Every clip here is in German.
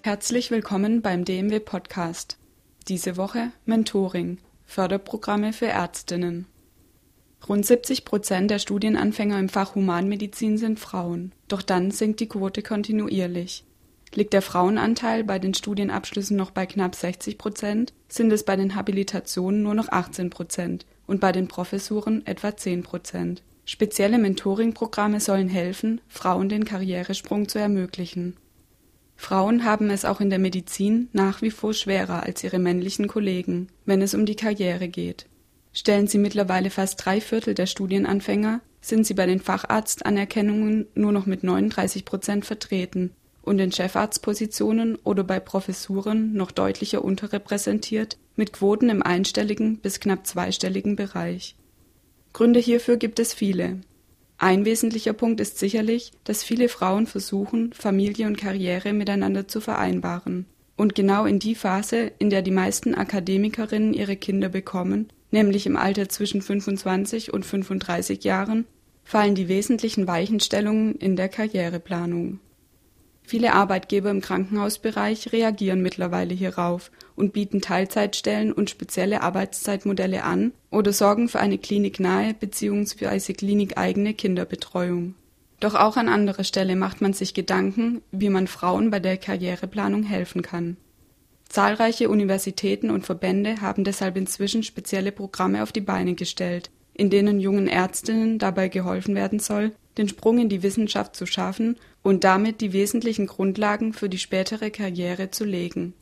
Herzlich willkommen beim DMW Podcast. Diese Woche Mentoring, Förderprogramme für Ärztinnen. Rund 70% der Studienanfänger im Fach Humanmedizin sind Frauen, doch dann sinkt die Quote kontinuierlich. Liegt der Frauenanteil bei den Studienabschlüssen noch bei knapp 60%, sind es bei den Habilitationen nur noch 18% und bei den Professuren etwa 10%. Spezielle Mentoring-Programme sollen helfen, Frauen den Karrieresprung zu ermöglichen. Frauen haben es auch in der Medizin nach wie vor schwerer als ihre männlichen Kollegen, wenn es um die Karriere geht. Stellen sie mittlerweile fast 3/4 der Studienanfänger, sind sie bei den Facharztanerkennungen nur noch mit 39% vertreten und in Chefarztpositionen oder bei Professuren noch deutlicher unterrepräsentiert, mit Quoten im einstelligen bis knapp zweistelligen Bereich. Gründe hierfür gibt es viele. Ein wesentlicher Punkt ist sicherlich, dass viele Frauen versuchen, Familie und Karriere miteinander zu vereinbaren. Und genau in die Phase, in der die meisten Akademikerinnen ihre Kinder bekommen, nämlich im Alter zwischen 25 und 35 Jahren, fallen die wesentlichen Weichenstellungen in der Karriereplanung. Viele Arbeitgeber im Krankenhausbereich reagieren mittlerweile hierauf und bieten Teilzeitstellen und spezielle Arbeitszeitmodelle an oder sorgen für eine kliniknahe bzw. klinikeigene Kinderbetreuung. Doch auch an anderer Stelle macht man sich Gedanken, wie man Frauen bei der Karriereplanung helfen kann. Zahlreiche Universitäten und Verbände haben deshalb inzwischen spezielle Programme auf die Beine gestellt, in denen jungen Ärztinnen dabei geholfen werden soll, den Sprung in die Wissenschaft zu schaffen und damit die wesentlichen Grundlagen für die spätere Karriere zu legen.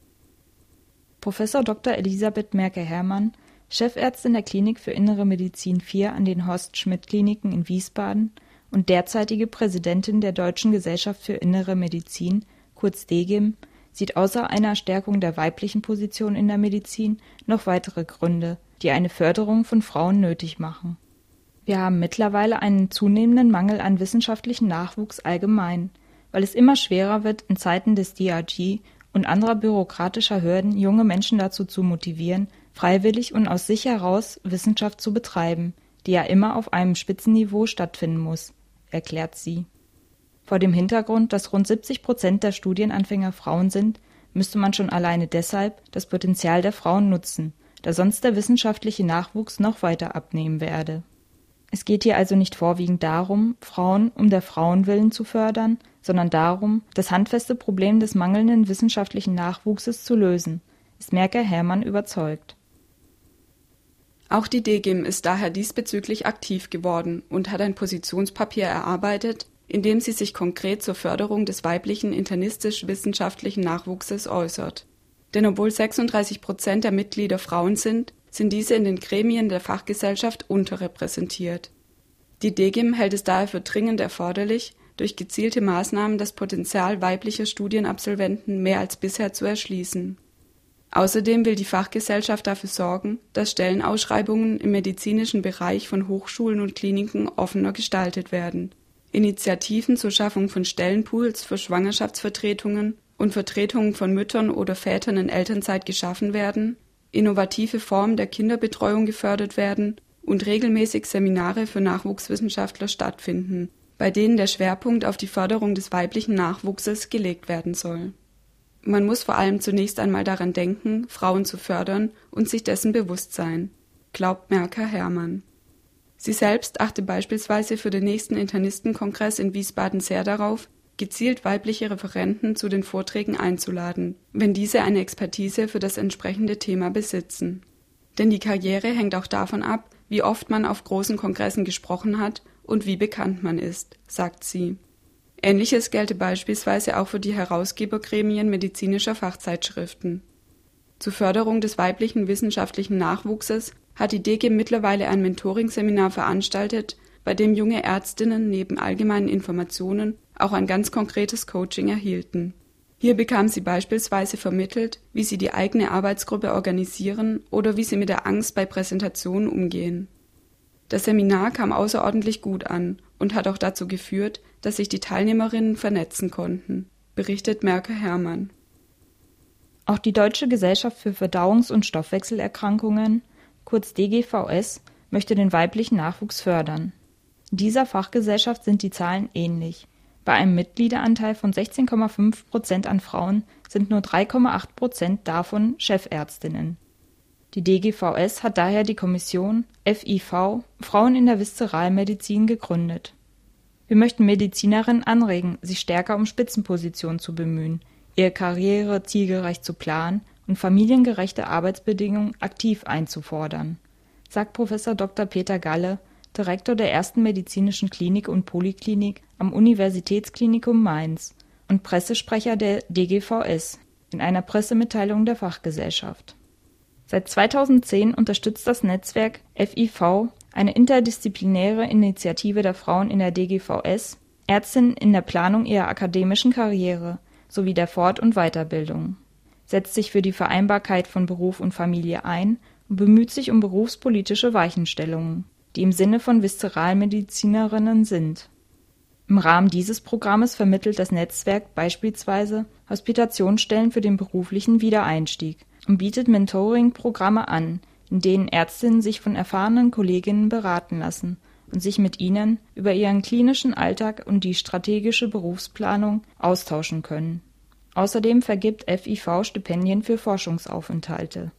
Professor Dr. Elisabeth Merke-Hermann, Chefärztin der Klinik für Innere Medizin 4 an den Horst-Schmidt-Kliniken in Wiesbaden und derzeitige Präsidentin der Deutschen Gesellschaft für Innere Medizin, kurz DGIM, sieht außer einer Stärkung der weiblichen Position in der Medizin noch weitere Gründe, die eine Förderung von Frauen nötig machen. Wir haben mittlerweile einen zunehmenden Mangel an wissenschaftlichen Nachwuchs allgemein, weil es immer schwerer wird, in Zeiten des DRG und anderer bürokratischer Hürden junge Menschen dazu zu motivieren, freiwillig und aus sich heraus Wissenschaft zu betreiben, die ja immer auf einem Spitzenniveau stattfinden muss, erklärt sie. Vor dem Hintergrund, dass rund 70% der Studienanfänger Frauen sind, müsste man schon alleine deshalb das Potenzial der Frauen nutzen, da sonst der wissenschaftliche Nachwuchs noch weiter abnehmen werde. Es geht hier also nicht vorwiegend darum, Frauen um der Frauen willen zu fördern, sondern darum, das handfeste Problem des mangelnden wissenschaftlichen Nachwuchses zu lösen, ist Merke-Hermann überzeugt. Auch die DGIM ist daher diesbezüglich aktiv geworden und hat ein Positionspapier erarbeitet, in dem sie sich konkret zur Förderung des weiblichen internistisch-wissenschaftlichen Nachwuchses äußert. Denn obwohl 36% der Mitglieder Frauen sind diese in den Gremien der Fachgesellschaft unterrepräsentiert. Die DGIM hält es daher für dringend erforderlich, durch gezielte Maßnahmen das Potenzial weiblicher Studienabsolventen mehr als bisher zu erschließen. Außerdem will die Fachgesellschaft dafür sorgen, dass Stellenausschreibungen im medizinischen Bereich von Hochschulen und Kliniken offener gestaltet werden, Initiativen zur Schaffung von Stellenpools für Schwangerschaftsvertretungen und Vertretungen von Müttern oder Vätern in Elternzeit geschaffen werden, innovative Formen der Kinderbetreuung gefördert werden und regelmäßig Seminare für Nachwuchswissenschaftler stattfinden, bei denen der Schwerpunkt auf die Förderung des weiblichen Nachwuchses gelegt werden soll. Man muss vor allem zunächst einmal daran denken, Frauen zu fördern und sich dessen bewusst sein, glaubt Merke-Hermann. Sie selbst achte beispielsweise für den nächsten Internistenkongress in Wiesbaden sehr darauf, gezielt weibliche Referenten zu den Vorträgen einzuladen, wenn diese eine Expertise für das entsprechende Thema besitzen. Denn die Karriere hängt auch davon ab, wie oft man auf großen Kongressen gesprochen hat und wie bekannt man ist, sagt sie. Ähnliches gelte beispielsweise auch für die Herausgebergremien medizinischer Fachzeitschriften. Zur Förderung des weiblichen wissenschaftlichen Nachwuchses hat die DGIM mittlerweile ein Mentoring-Seminar veranstaltet, bei dem junge Ärztinnen neben allgemeinen Informationen auch ein ganz konkretes Coaching erhielten. Hier bekamen sie beispielsweise vermittelt, wie sie die eigene Arbeitsgruppe organisieren oder wie sie mit der Angst bei Präsentationen umgehen. Das Seminar kam außerordentlich gut an und hat auch dazu geführt, dass sich die Teilnehmerinnen vernetzen konnten, berichtet Merke-Hermann. Auch die Deutsche Gesellschaft für Verdauungs- und Stoffwechselerkrankungen, kurz DGVS, möchte den weiblichen Nachwuchs fördern. In dieser Fachgesellschaft sind die Zahlen ähnlich. Bei einem Mitgliederanteil von 16,5% an Frauen sind nur 3,8% davon Chefärztinnen. Die DGVS hat daher die Kommission FIV Frauen in der Viszeralmedizin gegründet. Wir möchten Medizinerinnen anregen, sich stärker um Spitzenpositionen zu bemühen, ihre Karriere zielgerecht zu planen und familiengerechte Arbeitsbedingungen aktiv einzufordern, sagt Prof. Dr. Peter Galle, Direktor der ersten medizinischen Klinik und Poliklinik am Universitätsklinikum Mainz und Pressesprecher der DGVS, in einer Pressemitteilung der Fachgesellschaft. Seit 2010 unterstützt das Netzwerk FIV, eine interdisziplinäre Initiative der Frauen in der DGVS, Ärztinnen in der Planung ihrer akademischen Karriere sowie der Fort- und Weiterbildung, setzt sich für die Vereinbarkeit von Beruf und Familie ein und bemüht sich um berufspolitische Weichenstellungen, die im Sinne von Viszeralmedizinerinnen sind. Im Rahmen dieses Programmes vermittelt das Netzwerk beispielsweise Hospitationsstellen für den beruflichen Wiedereinstieg und bietet Mentoring-Programme an, in denen Ärztinnen sich von erfahrenen Kolleginnen beraten lassen und sich mit ihnen über ihren klinischen Alltag und die strategische Berufsplanung austauschen können. Außerdem vergibt FIV Stipendien für Forschungsaufenthalte.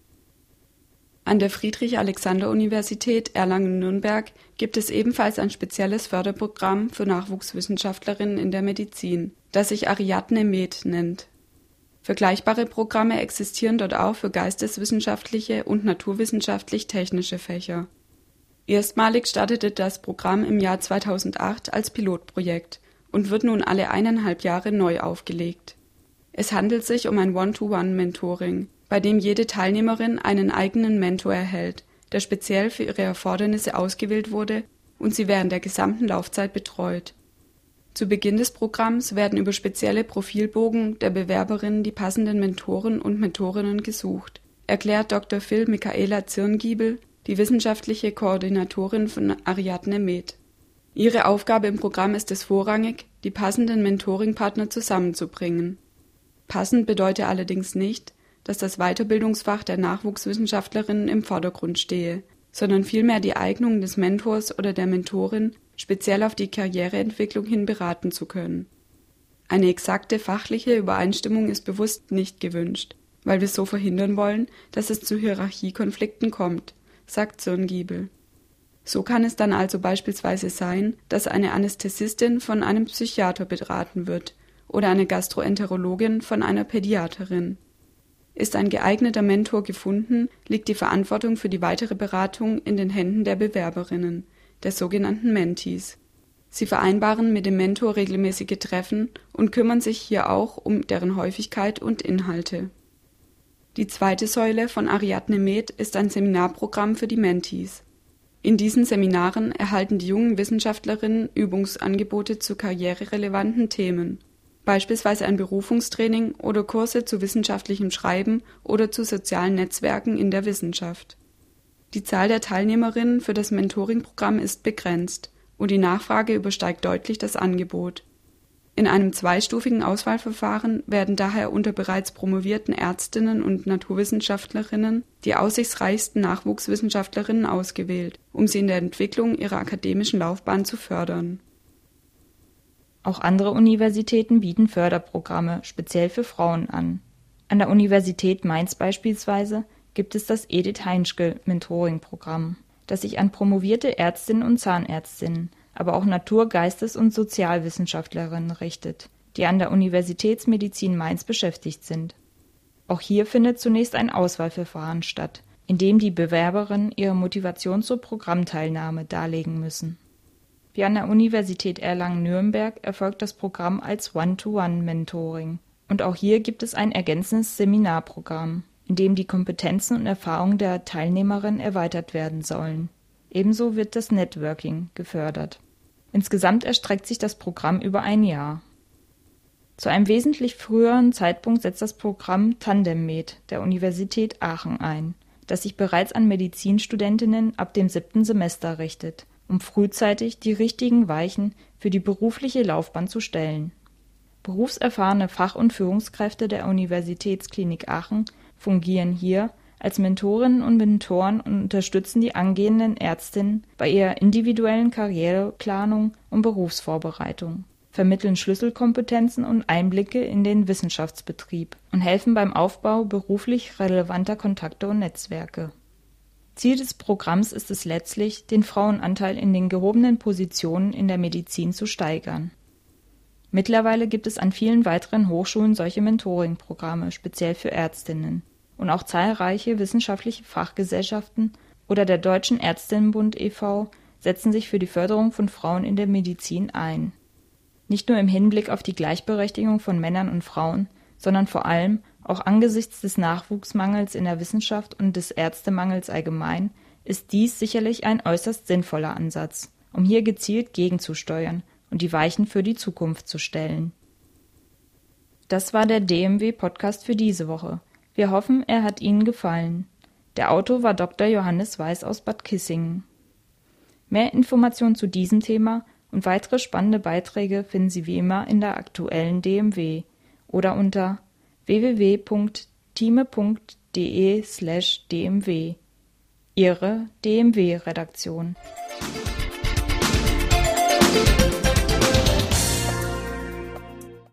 An der Friedrich-Alexander-Universität Erlangen-Nürnberg gibt es ebenfalls ein spezielles Förderprogramm für Nachwuchswissenschaftlerinnen in der Medizin, das sich Ariadne Med nennt. Vergleichbare Programme existieren dort auch für geisteswissenschaftliche und naturwissenschaftlich-technische Fächer. Erstmalig startete das Programm im Jahr 2008 als Pilotprojekt und wird nun alle 1,5 Jahre neu aufgelegt. Es handelt sich um ein One-to-One-Mentoring, bei dem jede Teilnehmerin einen eigenen Mentor erhält, der speziell für ihre Erfordernisse ausgewählt wurde und sie während der gesamten Laufzeit betreut. Zu Beginn des Programms werden über spezielle Profilbogen der Bewerberinnen die passenden Mentoren und Mentorinnen gesucht, erklärt Dr. Phil Michaela Zirngiebel, die wissenschaftliche Koordinatorin von Ariadne Med. Ihre Aufgabe im Programm ist es vorrangig, die passenden Mentoring-Partner zusammenzubringen. Passend bedeutet allerdings nicht, dass das Weiterbildungsfach der Nachwuchswissenschaftlerinnen im Vordergrund stehe, sondern vielmehr die Eignung des Mentors oder der Mentorin, speziell auf die Karriereentwicklung hin beraten zu können. Eine exakte fachliche Übereinstimmung ist bewusst nicht gewünscht, weil wir so verhindern wollen, dass es zu Hierarchiekonflikten kommt, sagt Zirngiebel. So kann es dann also beispielsweise sein, dass eine Anästhesistin von einem Psychiater beraten wird oder eine Gastroenterologin von einer Pädiaterin. Ist ein geeigneter Mentor gefunden, liegt die Verantwortung für die weitere Beratung in den Händen der Bewerberinnen, der sogenannten Mentees. Sie vereinbaren mit dem Mentor regelmäßige Treffen und kümmern sich hier auch um deren Häufigkeit und Inhalte. Die zweite Säule von Ariadne Med ist ein Seminarprogramm für die Mentees. In diesen Seminaren erhalten die jungen Wissenschaftlerinnen Übungsangebote zu karriererelevanten Themen, beispielsweise ein Berufungstraining oder Kurse zu wissenschaftlichem Schreiben oder zu sozialen Netzwerken in der Wissenschaft. Die Zahl der Teilnehmerinnen für das Mentoring-Programm ist begrenzt und die Nachfrage übersteigt deutlich das Angebot. In einem zweistufigen Auswahlverfahren werden daher unter bereits promovierten Ärztinnen und Naturwissenschaftlerinnen die aussichtsreichsten Nachwuchswissenschaftlerinnen ausgewählt, um sie in der Entwicklung ihrer akademischen Laufbahn zu fördern. Auch andere Universitäten bieten Förderprogramme speziell für Frauen an. An der Universität Mainz beispielsweise gibt es das Edith Heinschke-Mentoring-Programm, das sich an promovierte Ärztinnen und Zahnärztinnen, aber auch Natur-, Geistes- und Sozialwissenschaftlerinnen richtet, die an der Universitätsmedizin Mainz beschäftigt sind. Auch hier findet zunächst ein Auswahlverfahren statt, in dem die Bewerberinnen ihre Motivation zur Programmteilnahme darlegen müssen. Wie an der Universität Erlangen-Nürnberg erfolgt das Programm als One-to-One-Mentoring. Und auch hier gibt es ein ergänzendes Seminarprogramm, in dem die Kompetenzen und Erfahrungen der Teilnehmerinnen erweitert werden sollen. Ebenso wird das Networking gefördert. Insgesamt erstreckt sich das Programm über ein Jahr. Zu einem wesentlich früheren Zeitpunkt setzt das Programm Tandem Med der Universität Aachen ein, das sich bereits an Medizinstudentinnen ab dem 7. Semester richtet, um frühzeitig die richtigen Weichen für die berufliche Laufbahn zu stellen. Berufserfahrene Fach- und Führungskräfte der Universitätsklinik Aachen fungieren hier als Mentorinnen und Mentoren und unterstützen die angehenden Ärztinnen bei ihrer individuellen Karriereplanung und Berufsvorbereitung. vermitteln Schlüsselkompetenzen und Einblicke in den Wissenschaftsbetrieb und helfen beim Aufbau beruflich relevanter Kontakte und Netzwerke. Ziel des Programms ist es letztlich, den Frauenanteil in den gehobenen Positionen in der Medizin zu steigern. Mittlerweile gibt es an vielen weiteren Hochschulen solche Mentoring-Programme, speziell für Ärztinnen. Und auch zahlreiche wissenschaftliche Fachgesellschaften oder der Deutschen Ärztinnenbund e.V. setzen sich für die Förderung von Frauen in der Medizin ein. Nicht nur im Hinblick auf die Gleichberechtigung von Männern und Frauen, sondern vor allem auch angesichts des Nachwuchsmangels in der Wissenschaft und des Ärztemangels allgemein ist dies sicherlich ein äußerst sinnvoller Ansatz, um hier gezielt gegenzusteuern und die Weichen für die Zukunft zu stellen. Das war der DMW-Podcast für diese Woche. Wir hoffen, er hat Ihnen gefallen. Der Autor war Dr. Johannes Weiß aus Bad Kissingen. Mehr Informationen zu diesem Thema und weitere spannende Beiträge finden Sie wie immer in der aktuellen DMW oder unter www.time.de/dmw. Ihre DMW-Redaktion.